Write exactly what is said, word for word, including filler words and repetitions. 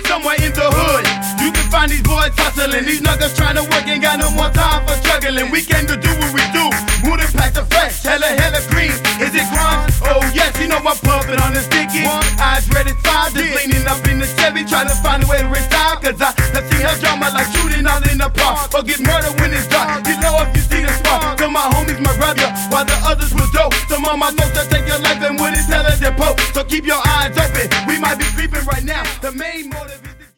somewhere in the hood. You can find these boys hustling, these niggas trying to work, ain't got no more time for struggling. We came to do what we do, move the pack the fresh, hella hella green. Is it grind? Oh yes, you know I'm pumping on the sticky. Eyes ready, five, just leaning up in the Chevy, trying to find a way to retire. Cause I have seen her drama like shooting out in the park, or get murdered when it's dark. You know if you see the spark, tell my homies my brother, while the others was dope. Some of my notes that take your life and wouldn't tell us their poke. So keep your eyes open, we might be creeping right now. The main